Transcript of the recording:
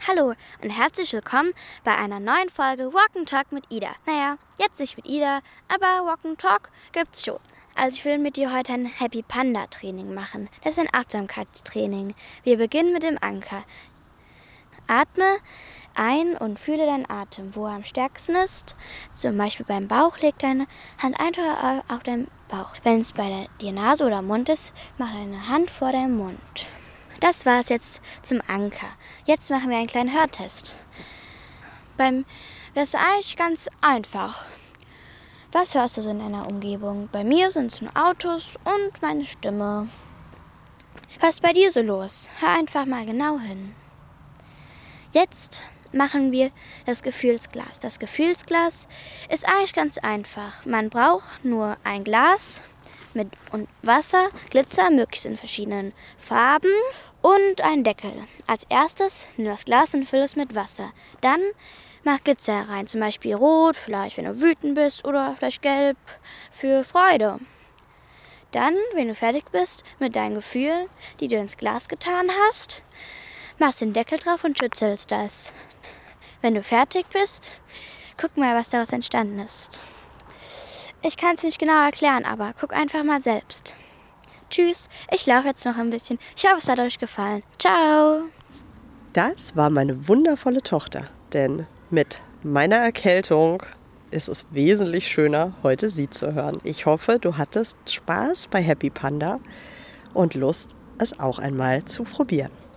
Hallo und herzlich willkommen bei einer neuen Folge Walk and Talk mit Ida. Naja, jetzt nicht mit Ida, aber Walk and Talk gibt's schon. Also ich will mit dir heute ein Happy Panda Training machen. Das ist ein Achtsamkeitstraining. Wir beginnen mit dem Anker. Atme ein und fühle deinen Atem, wo er am stärksten ist. Zum Beispiel beim Bauch, leg deine Hand einfach auf deinen Bauch. Wenn es bei dir Nase oder Mund ist, mach deine Hand vor deinem Mund. Das war es jetzt zum Anker. Jetzt machen wir einen kleinen Hörtest. Das ist eigentlich ganz einfach. Was hörst du so in deiner Umgebung? Bei mir sind es nur Autos und meine Stimme. Was ist bei dir so los? Hör einfach mal genau hin. Jetzt machen wir das Gefühlsglas. Das Gefühlsglas ist eigentlich ganz einfach. Man braucht nur ein Glas mit Wasser, Glitzer, möglichst in verschiedenen Farben und einen Deckel. Als erstes nimm das Glas und füll es mit Wasser. Dann mach Glitzer rein, zum Beispiel rot, vielleicht wenn du wütend bist, oder vielleicht gelb für Freude. Dann, wenn du fertig bist mit deinen Gefühlen, die du ins Glas getan hast, machst den Deckel drauf und schüttelst das. Wenn du fertig bist, guck mal, was daraus entstanden ist. Ich kann es nicht genau erklären, aber guck einfach mal selbst. Tschüss, ich laufe jetzt noch ein bisschen. Ich hoffe, es hat euch gefallen. Ciao! Das war meine wundervolle Tochter, denn mit meiner Erkältung ist es wesentlich schöner, heute sie zu hören. Ich hoffe, du hattest Spaß bei Happy Panda und Lust, es auch einmal zu probieren.